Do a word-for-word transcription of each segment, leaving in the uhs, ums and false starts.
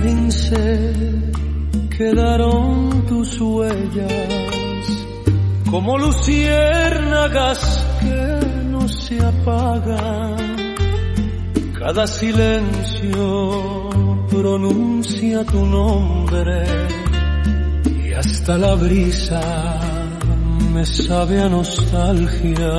cincel quedaron tus huellas, como luciérnagas que no se apagan. Cada silencio pronuncia tu nombre y hasta la brisa me sabe a nostalgia.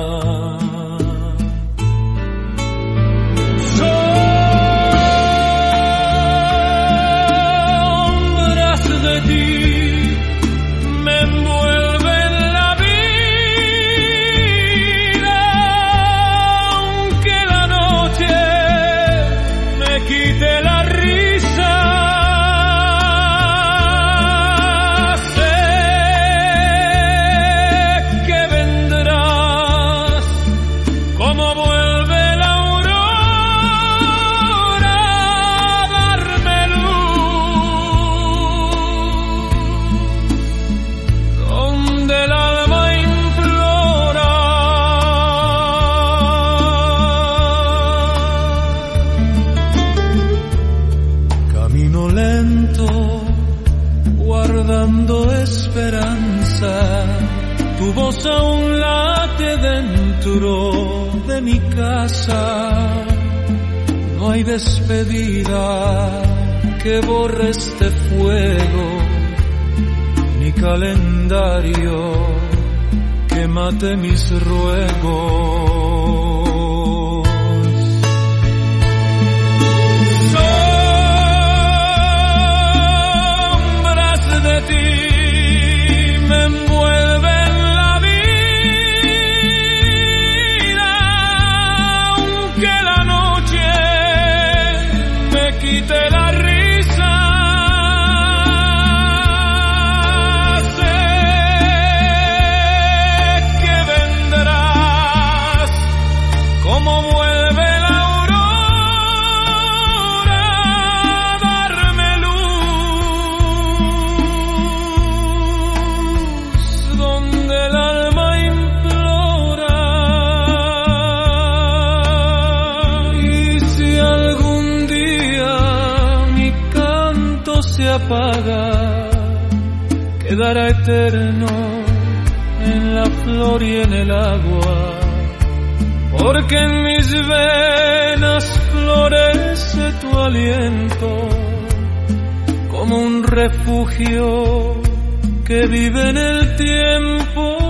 Guardando esperanza, tu voz aún late dentro de mi casa. No hay despedida que borre este fuego, ni calendario que mate mis ruegos. Se apaga, quedará eterno en la flor y en el agua, porque en mis venas florece tu aliento como un refugio que vive en el tiempo.